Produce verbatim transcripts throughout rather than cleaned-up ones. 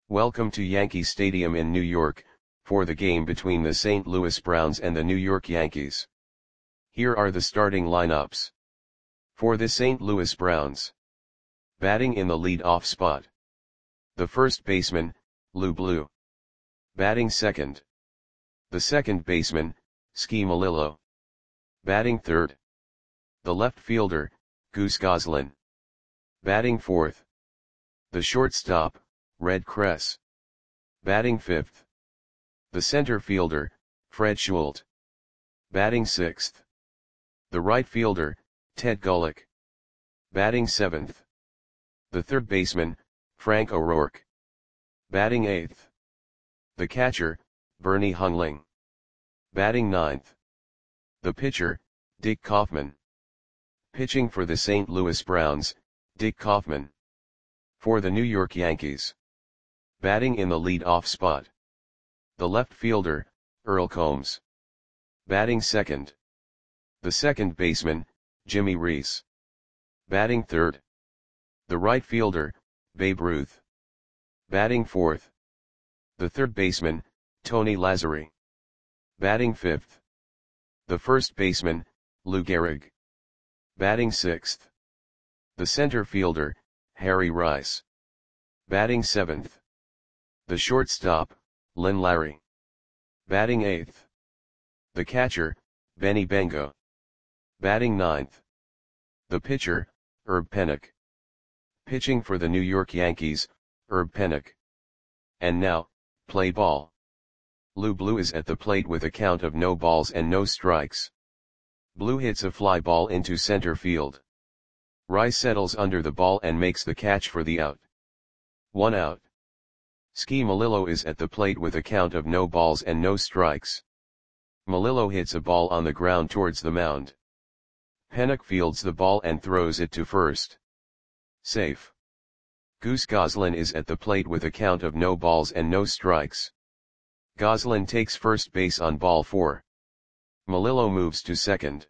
Welcome to Yankee Stadium in New York, for the game between the Saint Louis Browns and the New York Yankees. Here are the starting lineups. For the Saint Louis Browns. Batting in the lead-off spot. The first baseman, Lou Blue. Batting second. The second baseman, Ski Melillo. Batting third. The left fielder, Goose Goslin. Batting fourth. The shortstop, Red Kress. Batting fifth. The center fielder, Fred Schult. Batting sixth. The right fielder, Ted Gullick. Batting seventh. The third baseman, Frank O'Rourke. Batting eighth. The catcher, Bernie Hungling. Batting ninth. The pitcher, Dick Kaufman. Pitching for the Saint Louis Browns, Dick Kaufman. For the New York Yankees. Batting in the lead-off spot. The left fielder, Earl Combs. Batting second. The second baseman, Jimmy Reese. Batting third. The right fielder, Babe Ruth. Batting fourth. The third baseman, Tony Lazzeri. Batting fifth. The first baseman, Lou Gehrig. Batting sixth. The center fielder, Harry Rice. Batting seventh. The shortstop, Lynn Larry. Batting eighth. The catcher, Benny Bengo. Batting ninth. The pitcher, Herb Pennock. Pitching for the New York Yankees, Herb Pennock. And now, play ball. Lou Blue is at the plate with a count of no balls and no strikes. Blue hits a fly ball into center field. Rice settles under the ball and makes the catch for the out. One out. Ski Melillo is at the plate with a count of no balls and no strikes. Melillo hits a ball on the ground towards the mound. Pennock fields the ball and throws it to first. Safe. Goose Goslin is at the plate with a count of no balls and no strikes. Goslin takes first base on ball four. Melillo moves to second.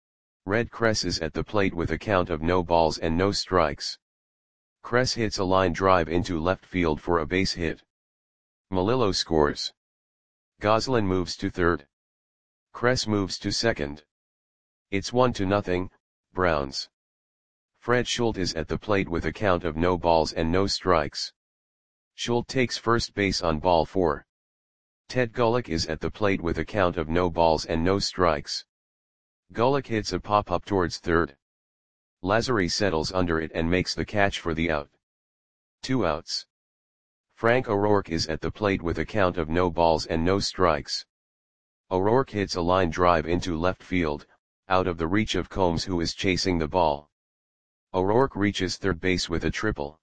Red Kress is at the plate with a count of no balls and no strikes. Kress hits a line drive into left field for a base hit. Melillo scores. Goslin moves to third. Kress moves to second. It's one to nothing, Browns. Fred Schult is at the plate with a count of no balls and no strikes. Schult takes first base on ball four. Ted Gullick is at the plate with a count of no balls and no strikes. Gullick hits a pop-up towards third. Lazzeri settles under it and makes the catch for the out. Two outs. Frank O'Rourke is at the plate with a count of no balls and no strikes. O'Rourke hits a line drive into left field, out of the reach of Combs, who is chasing the ball. O'Rourke reaches third base with a triple.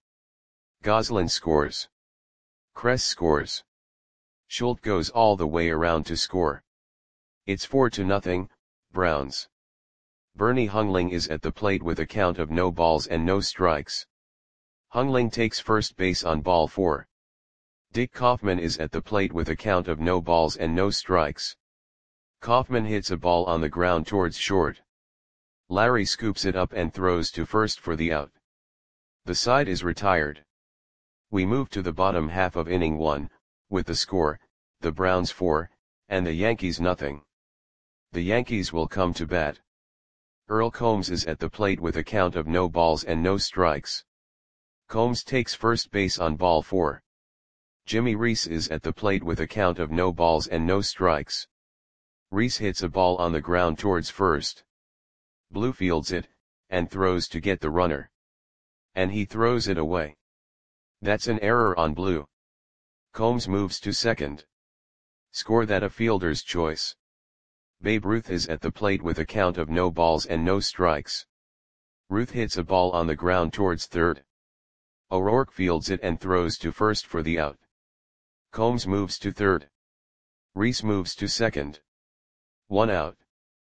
Goslin scores. Kress scores. Schult goes all the way around to score. It's four to nothing, Browns. Bernie Hungling is at the plate with a count of no balls and no strikes. Hungling takes first base on ball four. Dick Kaufman is at the plate with a count of no balls and no strikes. Kaufman hits a ball on the ground towards short. Larry scoops it up and throws to first for the out. The side is retired. We move to the bottom half of inning one, with the score, the Browns four, and the Yankees nothing. The Yankees will come to bat. Earl Combs is at the plate with a count of no balls and no strikes. Combs takes first base on ball four. Jimmy Reese is at the plate with a count of no balls and no strikes. Reese hits a ball on the ground towards first. Blue fields it, and throws to get the runner. And he throws it away. That's an error on Blue. Combs moves to second. Score that a fielder's choice. Babe Ruth is at the plate with a count of no balls and no strikes. Ruth hits a ball on the ground towards third. O'Rourke fields it and throws to first for the out. Combs moves to third. Reese moves to second. One out.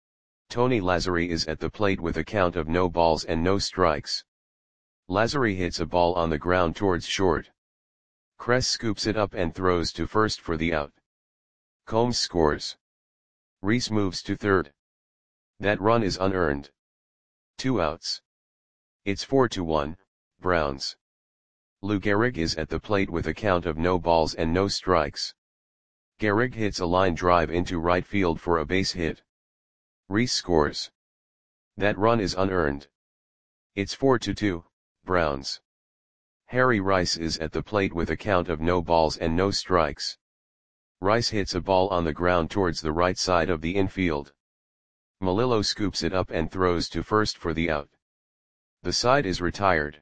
Tony Lazzeri is at the plate with a count of no balls and no strikes. Lazzeri hits a ball on the ground towards short. Kress scoops it up and throws to first for the out. Combs scores. Reese moves to third. That run is unearned. Two outs. It's four to one, Browns. Lou Gehrig is at the plate with a count of no balls and no strikes. Gehrig hits a line drive into right field for a base hit. Rhys scores. That run is unearned. It's four to two, Browns. Harry Rice is at the plate with a count of no balls and no strikes. Rice hits a ball on the ground towards the right side of the infield. Melillo scoops it up and throws to first for the out. The side is retired.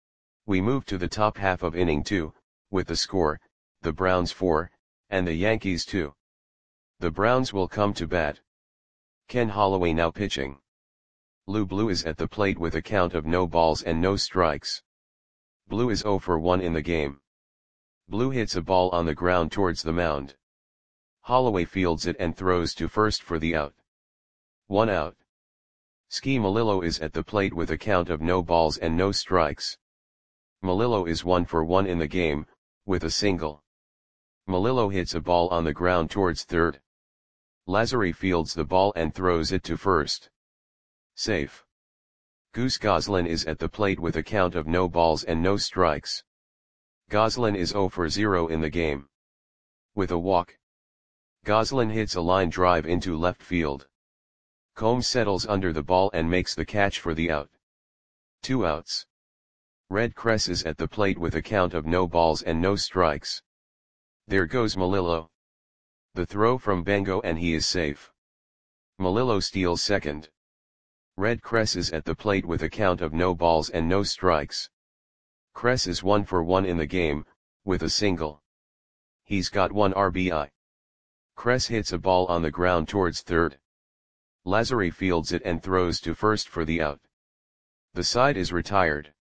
We move to the top half of inning two, with the score, the Browns four, and the Yankees two. The Browns will come to bat. Ken Holloway now pitching. Lou Blue is at the plate with a count of no balls and no strikes. Blue is zero for one in the game. Blue hits a ball on the ground towards the mound. Holloway fields it and throws to first for the out. One out. Ski Melillo is at the plate with a count of no balls and no strikes. Melillo is one for one in the game, with a single. Melillo hits a ball on the ground towards third. Lazzari fields the ball and throws it to first. Safe. Goose Goslin is at the plate with a count of no balls and no strikes. Goslin is zero for zero in the game. With a walk. Goslin hits a line drive into left field. Combs settles under the ball and makes the catch for the out. Two outs. Red Cress is at the plate with a count of no balls and no strikes. There goes Melillo. The throw from Bengo and he is safe. Melillo steals second. Red Cress is at the plate with a count of no balls and no strikes. Cress is one for one in the game, with a single. He's got one R B I. Cress hits a ball on the ground towards third. Lazzari fields it and throws to first for the out. The side is retired.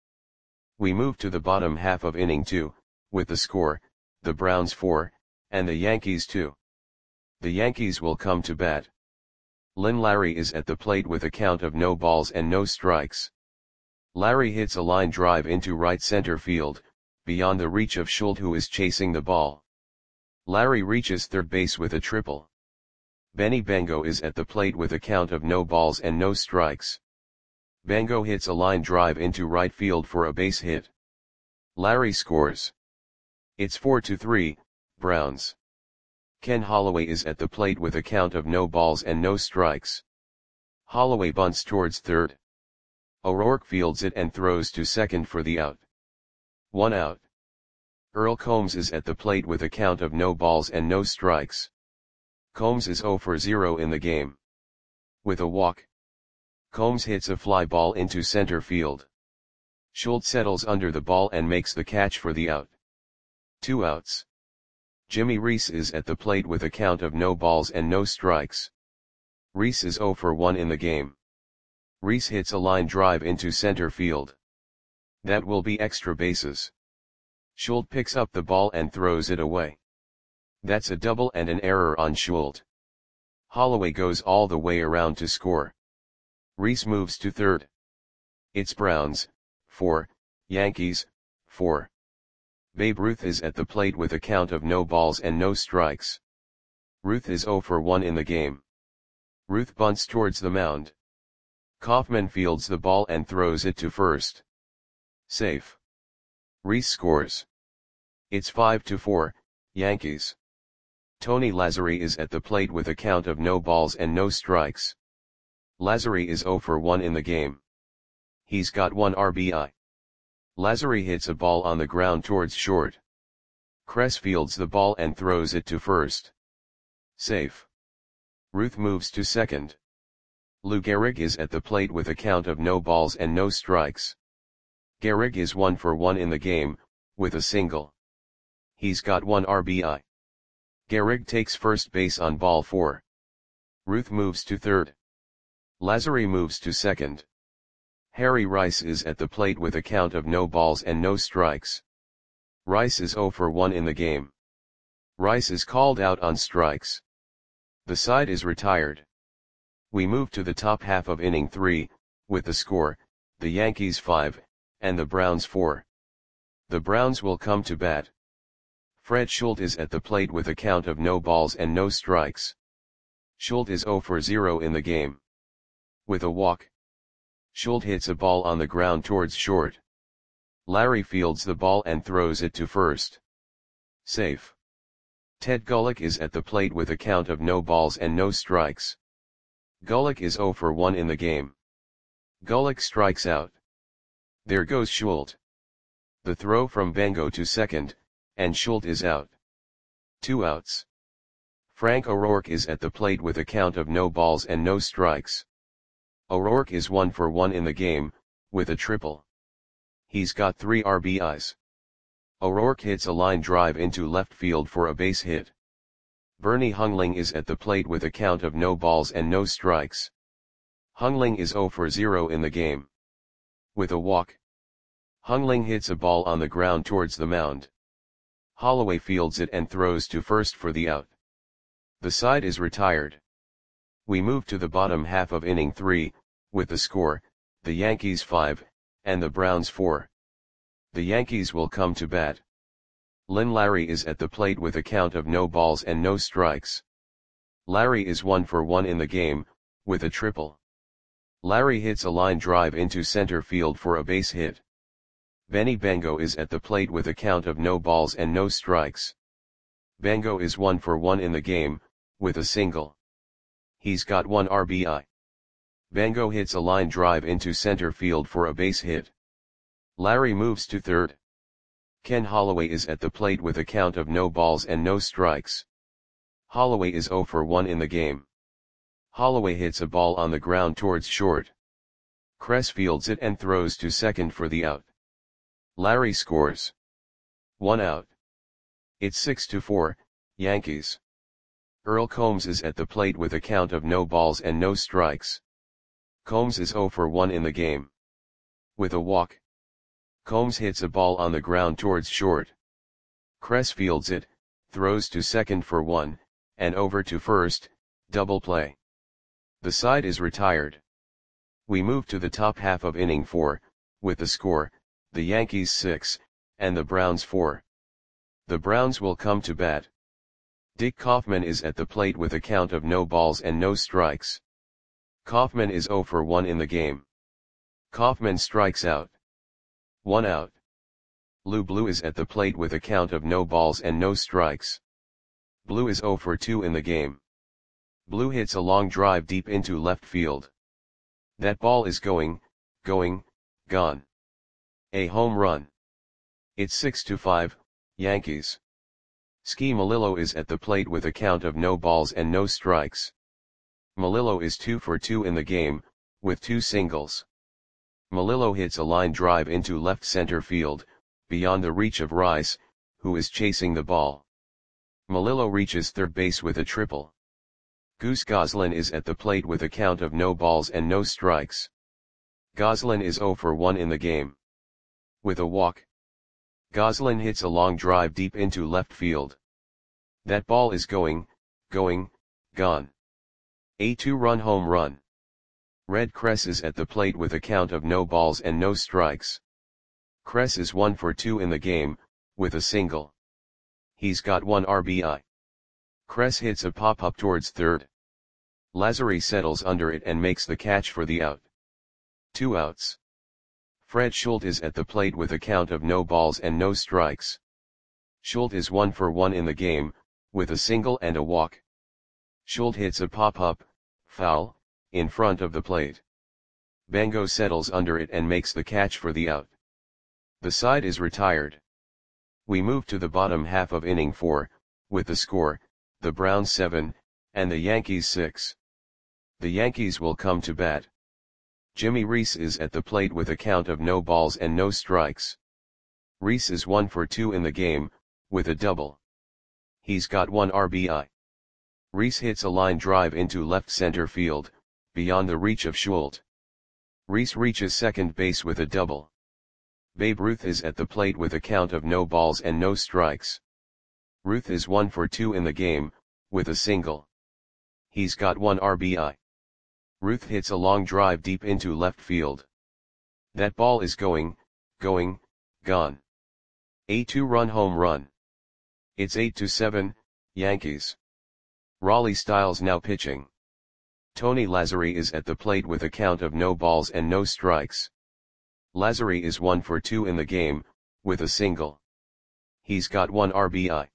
We move to the bottom half of inning two, with the score, the Browns four, and the Yankees two. The Yankees will come to bat. Lynn Larry is at the plate with a count of no balls and no strikes. Larry hits a line drive into right center field, beyond the reach of Schultz, who is chasing the ball. Larry reaches third base with a triple. Benny Bengo is at the plate with a count of no balls and no strikes. Bengo hits a line drive into right field for a base hit. Larry scores. It's four to three, Browns. Ken Holloway is at the plate with a count of no balls and no strikes. Holloway bunts towards third. O'Rourke fields it and throws to second for the out. One out. Earl Combs is at the plate with a count of no balls and no strikes. Combs is zero for zero in the game. With a walk. Combs hits a fly ball into center field. Schultz settles under the ball and makes the catch for the out. Two outs. Jimmy Reese is at the plate with a count of no balls and no strikes. Reese is zero for one in the game. Reese hits a line drive into center field. That will be extra bases. Schultz picks up the ball and throws it away. That's a double and an error on Schultz. Holloway goes all the way around to score. Reese moves to third. It's Browns, four, Yankees, four. Babe Ruth is at the plate with a count of no balls and no strikes. Ruth is zero for one in the game. Ruth bunts towards the mound. Kaufman fields the ball and throws it to first. Safe. Reese scores. It's five to four, Yankees. Tony Lazzari is at the plate with a count of no balls and no strikes. Lazzari is zero for one in the game. He's got one R B I. Lazzari hits a ball on the ground towards short. Cress fields the ball and throws it to first. Safe. Ruth moves to second. Lou Gehrig is at the plate with a count of no balls and no strikes. Gehrig is one for one in the game, with a single. He's got one R B I. Gehrig takes first base on ball four. Ruth moves to third. Lazzari moves to second. Harry Rice is at the plate with a count of no balls and no strikes. Rice is zero for one in the game. Rice is called out on strikes. The side is retired. We move to the top half of inning three, with the score, the Yankees five, and the Browns four. The Browns will come to bat. Fred Schultz is at the plate with a count of no balls and no strikes. Schultz is zero for zero in the game. With a walk. Schultz hits a ball on the ground towards short. Larry fields the ball and throws it to first. Safe. Ted Gulick is at the plate with a count of no balls and no strikes. Gulick is zero for one in the game. Gulick strikes out. There goes Schultz. The throw from Bengo to second, and Schultz is out. Two outs. Frank O'Rourke is at the plate with a count of no balls and no strikes. O'Rourke is one for one in the game, with a triple. He's got three R B Is. O'Rourke hits a line drive into left field for a base hit. Bernie Hungling is at the plate with a count of no balls and no strikes. Hungling is zero for zero in the game. With a walk. Hungling hits a ball on the ground towards the mound. Holloway fields it and throws to first for the out. The side is retired. We move to the bottom half of inning three, with the score, the Yankees five, and the Browns four. The Yankees will come to bat. Lynn Larry is at the plate with a count of no balls and no strikes. Larry is one for one in the game, with a triple. Larry hits a line drive into center field for a base hit. Benny Bengo is at the plate with a count of no balls and no strikes. Bengo is one for one in the game, with a single. He's got one R B I. Bengo hits a line drive into center field for a base hit. Larry moves to third. Ken Holloway is at the plate with a count of no balls and no strikes. Holloway is zero for one in the game. Holloway hits a ball on the ground towards short. Kress fields it and throws to second for the out. Larry scores. One out. It's six to four, Yankees. Earl Combs is at the plate with a count of no balls and no strikes. Combs is zero for one in the game. With a walk. Combs hits a ball on the ground towards short. Kress fields it, throws to second for one, and over to first, double play. The side is retired. We move to the top half of inning four, with the score, the Yankees six, and the Browns four. The Browns will come to bat. Dick Kaufman is at the plate with a count of no balls and no strikes. Kaufman is zero for one in the game. Kaufman strikes out. One out. Lou Blue is at the plate with a count of no balls and no strikes. Blue is zero for two in the game. Blue hits a long drive deep into left field. That ball is going, going, gone. A home run. It's six to five, Yankees. Ski Melillo is at the plate with a count of no balls and no strikes. Melillo is two for two in the game, with two singles. Melillo hits a line drive into left center field, beyond the reach of Rice, who is chasing the ball. Melillo reaches third base with a triple. Goose Goslin is at the plate with a count of no balls and no strikes. Goslin is zero for one in the game. With a walk. Goslin hits a long drive deep into left field. That ball is going, going, gone. A two-run home run. Red Kress is at the plate with a count of no balls and no strikes. Kress is one for two in the game, with a single. He's got one R B I. Kress hits a pop-up towards third. Lazary settles under it and makes the catch for the out. Two outs. Fred Schultz is at the plate with a count of no balls and no strikes. Schultz is one for one in the game, with a single and a walk. Schultz hits a pop-up, foul, in front of the plate. Bengo settles under it and makes the catch for the out. The side is retired. We move to the bottom half of inning four, with the score, the Browns seven, and the Yankees six. The Yankees will come to bat. Jimmy Reese is at the plate with a count of no balls and no strikes. Reese is one for two in the game, with a double. He's got one R B I. Reese hits a line drive into left center field, beyond the reach of Schultz. Reese reaches second base with a double. Babe Ruth is at the plate with a count of no balls and no strikes. Ruth is one for two in the game, with a single. He's got one R B I. Ruth hits a long drive deep into left field. That ball is going, going, gone. A two-run home run. It's eight to seven, Yankees. Raleigh Styles now pitching. Tony Lazzari is at the plate with a count of no balls and no strikes. Lazary is one for two in the game, with a single. He's got one R B I.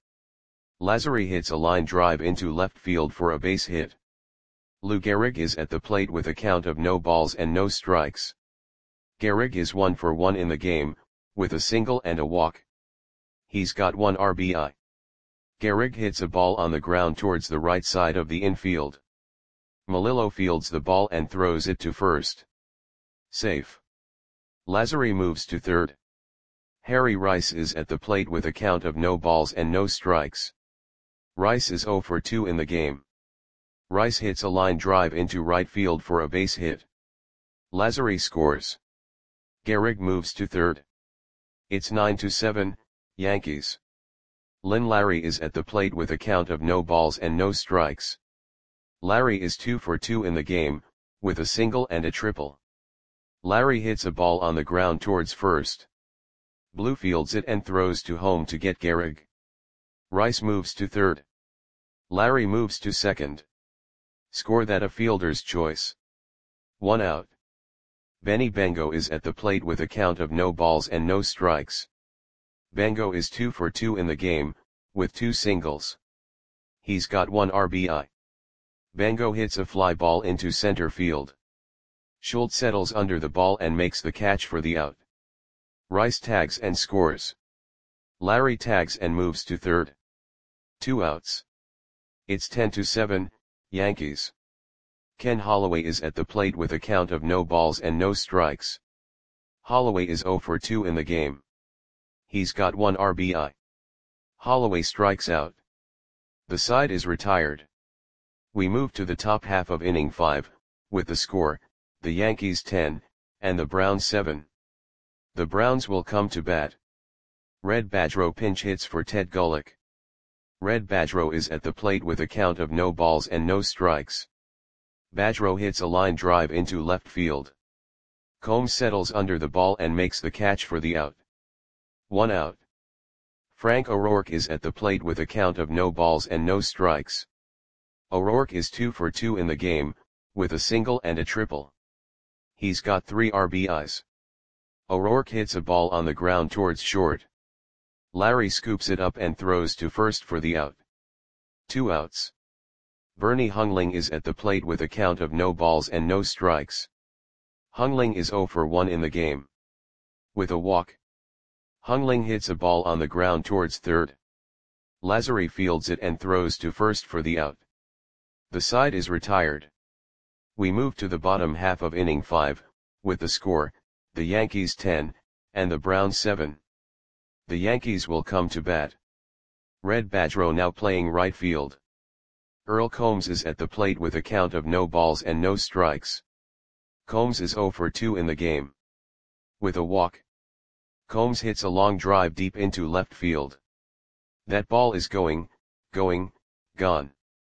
Lazary hits a line drive into left field for a base hit. Lou Gehrig is at the plate with a count of no balls and no strikes. Gehrig is one for one in the game, with a single and a walk. He's got one R B I. Gehrig hits a ball on the ground towards the right side of the infield. Melillo fields the ball and throws it to first. Safe. Lazary moves to third. Harry Rice is at the plate with a count of no balls and no strikes. Rice is zero for two in the game. Rice hits a line drive into right field for a base hit. Lazary scores. Gehrig moves to third. It's nine to seven, Yankees. Lynn Larry is at the plate with a count of no balls and no strikes. Larry is two for two in the game, with a single and a triple. Larry hits a ball on the ground towards first. Blue fields it and throws to home to get Gehrig. Rice moves to third. Larry moves to second. Score that a fielder's choice. One out. Benny Bengo is at the plate with a count of no balls and no strikes. Bengo is two for two in the game, with two singles. He's got one R B I. Bengo hits a fly ball into center field. Schultz settles under the ball and makes the catch for the out. Rice tags and scores. Larry tags and moves to third. Two outs. It's ten to seven, Yankees. Ken Holloway is at the plate with a count of no balls and no strikes. Holloway is zero for two in the game. He's got one R B I. Holloway strikes out. The side is retired. We move to the top half of inning five, with the score, the Yankees ten, and the Browns seven. The Browns will come to bat. Red Badgerow pinch hits for Ted Gullick. Red Badgerow is at the plate with a count of no balls and no strikes. Badgerow hits a line drive into left field. Combs settles under the ball and makes the catch for the out. One out. Frank O'Rourke is at the plate with a count of no balls and no strikes. O'Rourke is two for two in the game, with a single and a triple. He's got three R B Is. O'Rourke hits a ball on the ground towards short. Larry scoops it up and throws to first for the out. Two outs. Bernie Hungling is at the plate with a count of no balls and no strikes. Hungling is zero for one in the game. With a walk. Hungling hits a ball on the ground towards third. Lazary fields it and throws to first for the out. The side is retired. We move to the bottom half of inning five, with the score, the Yankees ten, and the Browns seven. The Yankees will come to bat. Red Badgerow now playing right field. Earl Combs is at the plate with a count of no balls and no strikes. Combs is zero for two in the game. With a walk. Combs hits a long drive deep into left field. That ball is going, going, gone.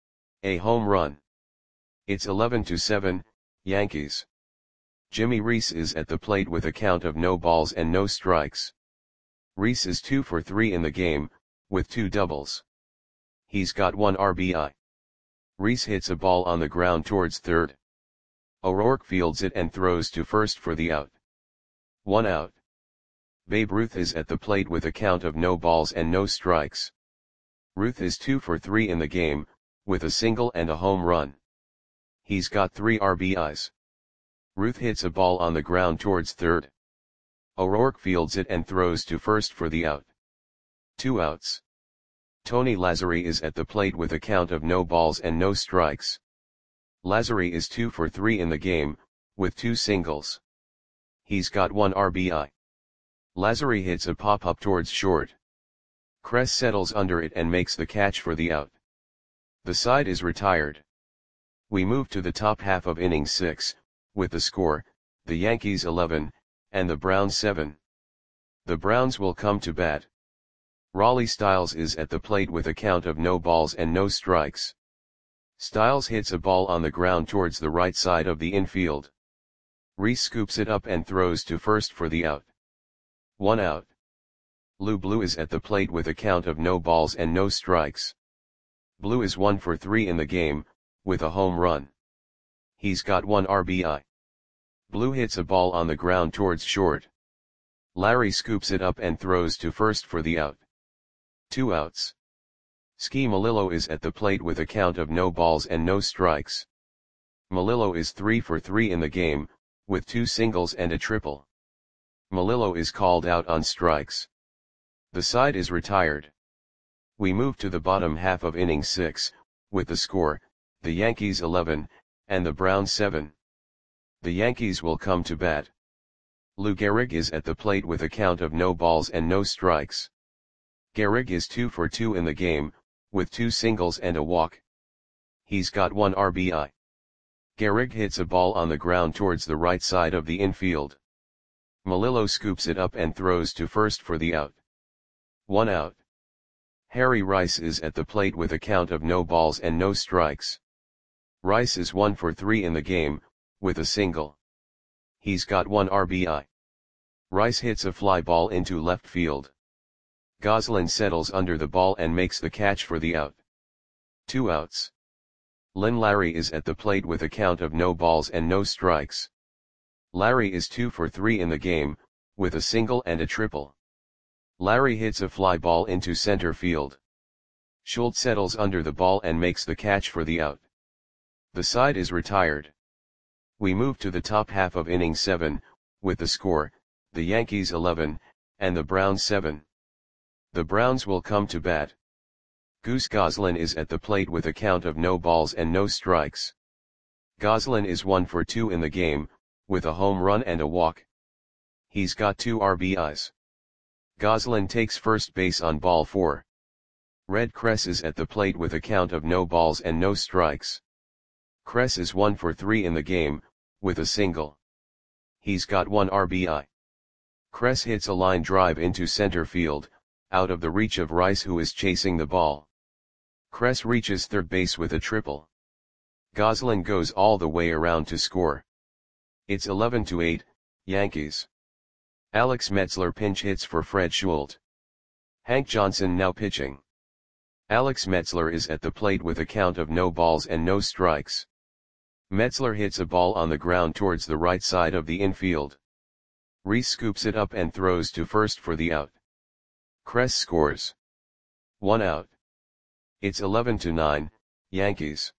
A home run. It's eleven to seven, Yankees. Jimmy Reese is at the plate with a count of no balls and no strikes. Reese is two for three in the game, with two doubles. He's got one R B I. Reese hits a ball on the ground towards third. O'Rourke fields it and throws to first for the out. One out. Babe Ruth is at the plate with a count of no balls and no strikes. Ruth is two for three in the game, with a single and a home run. He's got three R B Is. Ruth hits a ball on the ground towards third. O'Rourke fields it and throws to first for the out. Two outs. Tony Lazary is at the plate with a count of no balls and no strikes. Lazary is two for three in the game, with two singles. He's got one R B I. Lazary hits a pop-up towards short. Kress settles under it and makes the catch for the out. The side is retired. We move to the top half of inning six, with the score, the Yankees eleven, and the Browns seven. The Browns will come to bat. Raleigh Styles is at the plate with a count of no balls and no strikes. Styles hits a ball on the ground towards the right side of the infield. Reese scoops it up and throws to first for the out. One out. Lou Blue is at the plate with a count of no balls and no strikes. Blue is one for three in the game, with a home run. He's got one R B I. Blue hits a ball on the ground towards short. Larry scoops it up and throws to first for the out. Two outs. Ski Melillo is at the plate with a count of no balls and no strikes. Melillo is three for three in the game, with two singles and a triple. Melillo is called out on strikes. The side is retired. We move to the bottom half of inning six, with the score, the Yankees eleven, and the Browns seven. The Yankees will come to bat. Lou Gehrig is at the plate with a count of no balls and no strikes. Gehrig is two for two in the game, with two singles and a walk. He's got one R B I. Gehrig hits a ball on the ground towards the right side of the infield. Melillo scoops it up and throws to first for the out. One out. Harry Rice is at the plate with a count of no balls and no strikes. Rice is one for three in the game, with a single. He's got one R B I. Rice hits a fly ball into left field. Goslin settles under the ball and makes the catch for the out. Two outs. Lynn Larry is at the plate with a count of no balls and no strikes. Larry is two for three in the game, with a single and a triple. Larry hits a fly ball into center field. Schultz settles under the ball and makes the catch for the out. The side is retired. We move to the top half of inning seven, with the score, the Yankees eleven, and the Browns seven. The Browns will come to bat. Goose Goslin is at the plate with a count of no balls and no strikes. Goslin is one for two in the game, with a home run and a walk. He's got two R B Is. Goslin takes first base on ball four. Red Kress is at the plate with a count of no balls and no strikes. Kress is one for three in the game, with a single. He's got one R B I. Kress hits a line drive into center field, out of the reach of Rice, who is chasing the ball. Kress reaches third base with a triple. Goslin goes all the way around to score. It's eleven to eight, Yankees. Alex Metzler pinch hits for Fred Schultz. Hank Johnson now pitching. Alex Metzler is at the plate with a count of no balls and no strikes. Metzler hits a ball on the ground towards the right side of the infield. Reese scoops it up and throws to first for the out. Kress scores. One out. It's eleven to nine, Yankees.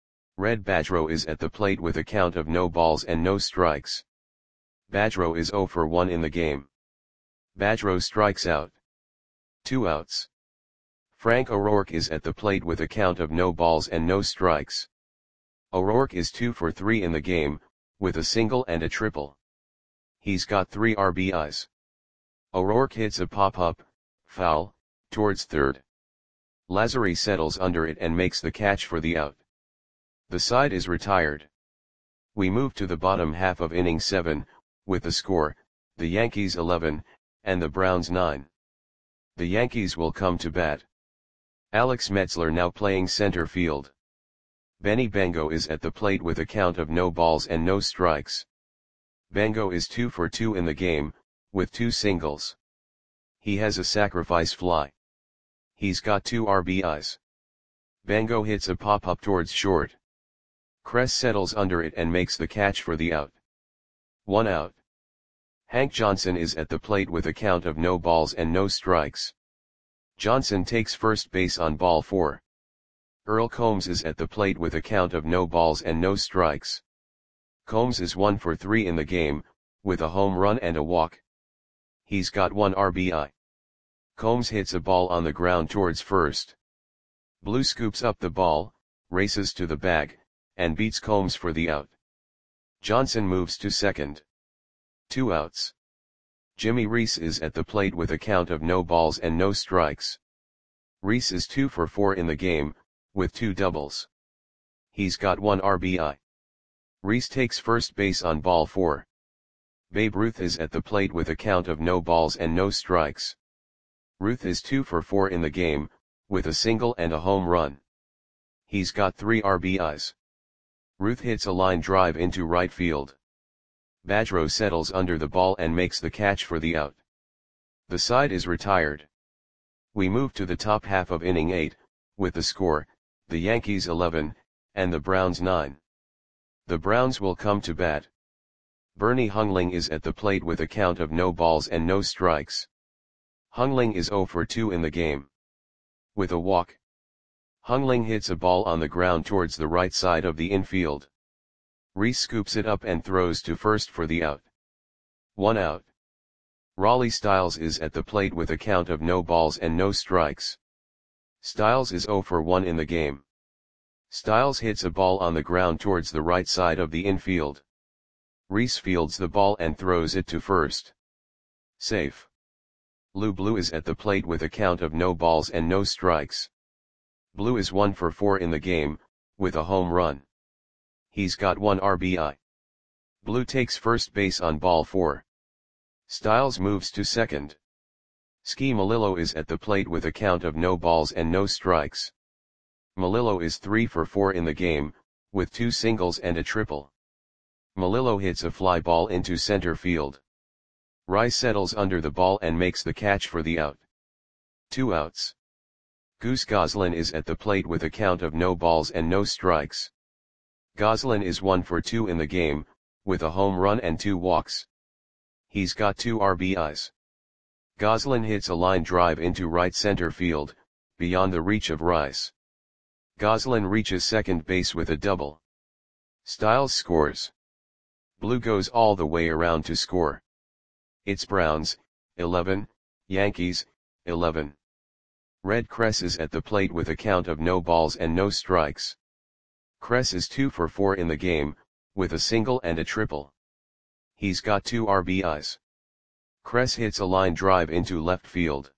Red Badgerow is at the plate with a count of no balls and no strikes. Badgerow is zero for one in the game. Badgerow strikes out. Two outs. Frank O'Rourke is at the plate with a count of no balls and no strikes. O'Rourke is two for three in the game, with a single and a triple. He's got three R B Is. O'Rourke hits a pop-up, foul, towards third. Lazary settles under it and makes the catch for the out. The side is retired. We move to the bottom half of inning seven, with the score, the Yankees eleven, and the Browns nine. The Yankees will come to bat. Alex Metzler now playing center field. Benny Bengo is at the plate with a count of no balls and no strikes. Bengo is two for two in the game, with two singles. He has a sacrifice fly. He's got two R B Is. Bengo hits a pop-up towards short. Kress settles under it and makes the catch for the out. One out. Hank Johnson is at the plate with a count of no balls and no strikes. Johnson takes first base on ball four. Earl Combs is at the plate with a count of no balls and no strikes. Combs is one for three in the game, with a home run and a walk. He's got one R B I. Combs hits a ball on the ground towards first. Blue scoops up the ball, races to the bag, and beats Combs for the out. Johnson moves to second. Two outs. Jimmy Reese is at the plate with a count of no balls and no strikes. Reese is two for four in the game, with two doubles. He's got one R B I. Reese takes first base on ball four. Babe Ruth is at the plate with a count of no balls and no strikes. Ruth is two for four in the game, with a single and a home run. He's got three R B Is. Ruth hits a line drive into right field. Badgerow settles under the ball and makes the catch for the out. The side is retired. We move to the top half of inning eight, with the score, the Yankees eleven, and the Browns nine. The Browns will come to bat. Bernie Hungling is at the plate with a count of no balls and no strikes. Hungling is zero for two in the game. With a walk, Hungling hits a ball on the ground towards the right side of the infield. Rhys scoops it up and throws to first for the out. One out. Raleigh Styles is at the plate with a count of no balls and no strikes. Styles is zero for one in the game. Styles hits a ball on the ground towards the right side of the infield. Rhys fields the ball and throws it to first. Safe. Lou Blue is at the plate with a count of no balls and no strikes. Blue is one for four in the game, with a home run. He's got one R B I. Blue takes first base on ball four. Styles moves to second. Ski Melillo is at the plate with a count of no balls and no strikes. Melillo is three for four in the game, with two singles and a triple. Melillo hits a fly ball into center field. Rice settles under the ball and makes the catch for the out. Two outs. Goose Goslin is at the plate with a count of no balls and no strikes. Goslin is one for two in the game, with a home run and two walks. He's got two R B Is. Goslin hits a line drive into right center field, beyond the reach of Rice. Goslin reaches second base with a double. Styles scores. Blue goes all the way around to score. It's Browns, eleven, Yankees, eleven. Red Kress is at the plate with a count of no balls and no strikes. Kress is two for four in the game, with a single and a triple. He's got two R B Is. Kress hits a line drive into left field.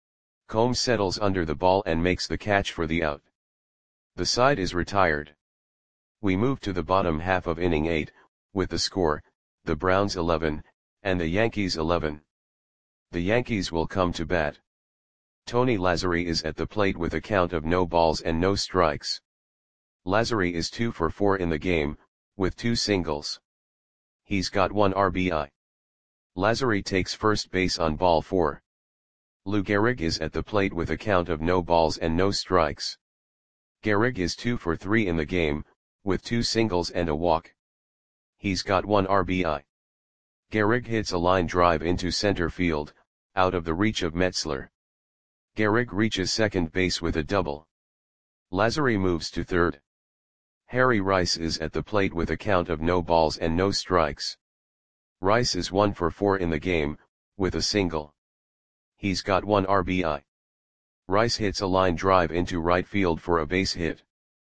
Combs settles under the ball and makes the catch for the out. The side is retired. We move to the bottom half of inning eight, with the score, the Browns eleven, and the Yankees eleven. The Yankees will come to bat. Tony Lazzeri is at the plate with a count of no balls and no strikes. Lazzeri is two for four in the game, with two singles. He's got one R B I. Lazzeri takes first base on ball four. Lou Gehrig is at the plate with a count of no balls and no strikes. Gehrig is two for three in the game, with two singles and a walk. He's got one R B I. Gehrig hits a line drive into center field, out of the reach of Metzler. Gehrig reaches second base with a double. Lazzeri moves to third. Harry Rice is at the plate with a count of no balls and no strikes. Rice is one for four in the game, with a single. He's got one R B I. Rice hits a line drive into right field for a base hit.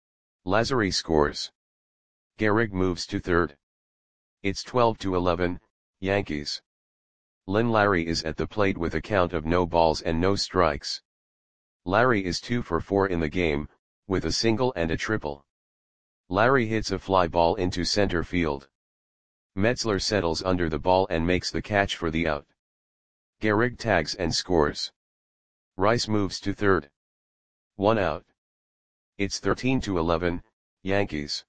Lazzeri scores. Gehrig moves to third. It's twelve to eleven, Yankees. Lynn Larry is at the plate with a count of no balls and no strikes. Larry is two for four in the game, with a single and a triple. Larry hits a fly ball into center field. Metzler settles under the ball and makes the catch for the out. Gehrig tags and scores. Rice moves to third. One out. It's thirteen to eleven, Yankees.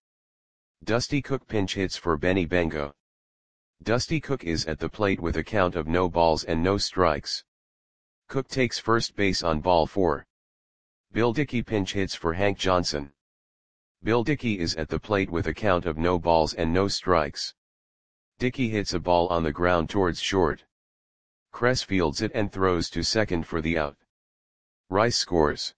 Dusty Cook pinch hits for Benny Bengo. Dusty Cook is at the plate with a count of no balls and no strikes. Cook takes first base on ball four. Bill Dickey pinch hits for Hank Johnson. Bill Dickey is at the plate with a count of no balls and no strikes. Dickey hits a ball on the ground towards short. Kress fields it and throws to second for the out. Rice scores.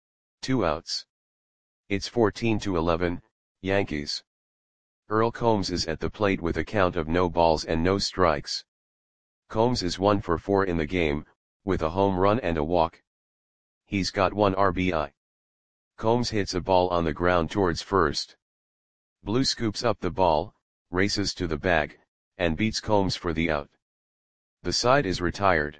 Two outs. It's fourteen to eleven, Yankees. Earl Combs is at the plate with a count of no balls and no strikes. Combs is one for four in the game, with a home run and a walk. He's got one R B I. Combs hits a ball on the ground towards first. Blue scoops up the ball, races to the bag, and beats Combs for the out. The side is retired.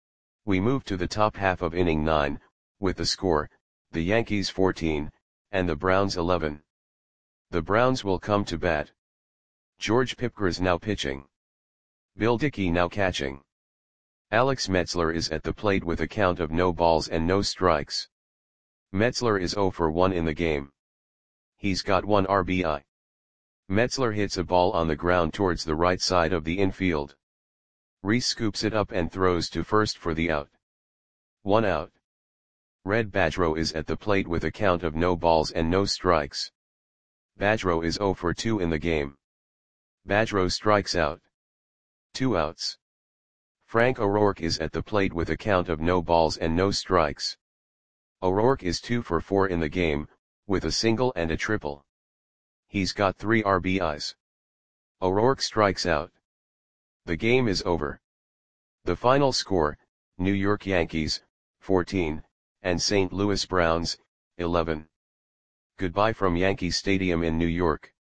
We move to the top half of inning nine, with the score, the Yankees fourteen, and the Browns eleven. The Browns will come to bat. George Pipgras now pitching. Bill Dickey now catching. Alex Metzler is at the plate with a count of no balls and no strikes. Metzler is zero for one in the game. He's got one R B I. Metzler hits a ball on the ground towards the right side of the infield. Rhys scoops it up and throws to first for the out. One out. Red Badgerow is at the plate with a count of no balls and no strikes. Badgerow is zero for two in the game. Badgerow strikes out. Two outs. Frank O'Rourke is at the plate with a count of no balls and no strikes. O'Rourke is two for four in the game, with a single and a triple. He's got three R B Is. O'Rourke strikes out. The game is over. The final score, New York Yankees, fourteen, and Saint Louis Browns, eleven. Goodbye from Yankee Stadium in New York.